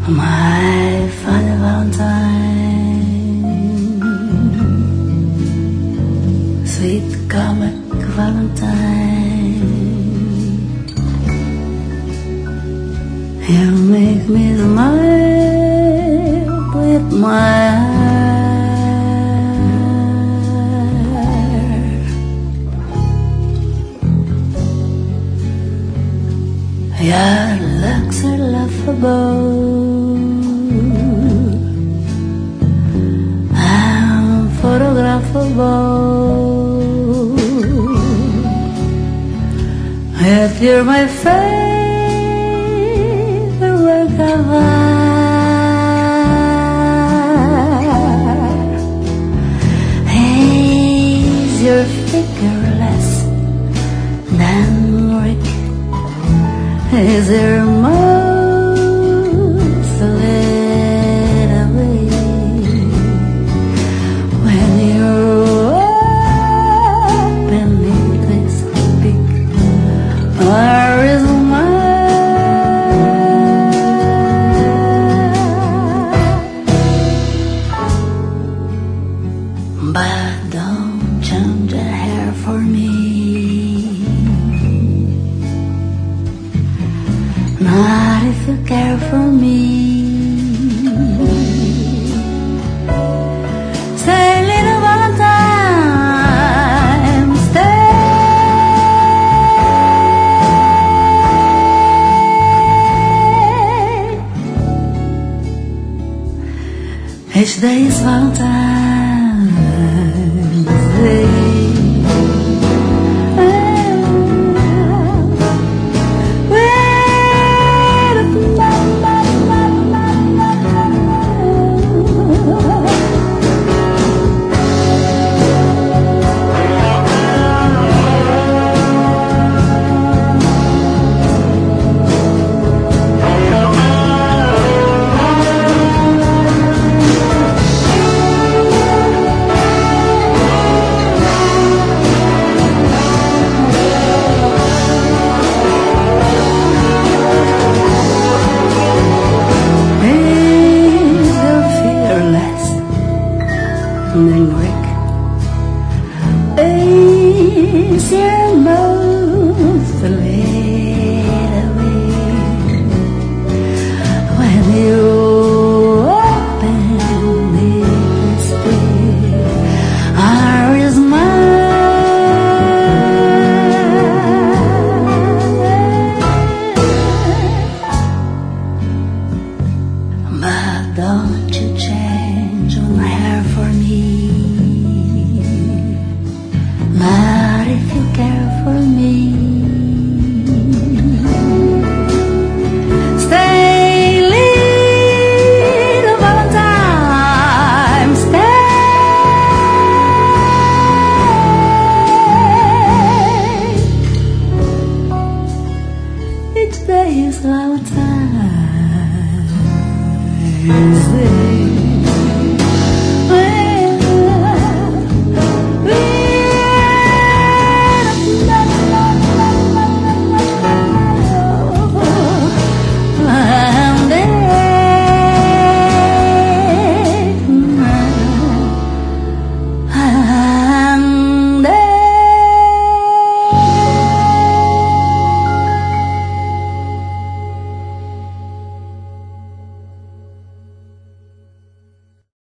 My funny Valentine, sweet comic Valentine, you make me smile with my eyes. Your looks are laughable, photographable. If you're my favorite work of art, is your figure less than Rick? Is there most a little bit when you open this big eyes of mine? But don't change your hair for me, not if you care for me. Stay, little Valentine, stay. Each day is Valentine's Day. Rick, is your most little bit when you open this big eyes of mine. But don't you change your hair for me, not if you care for me. Stay, little Valentine, stay. Each day is Valentine's Day.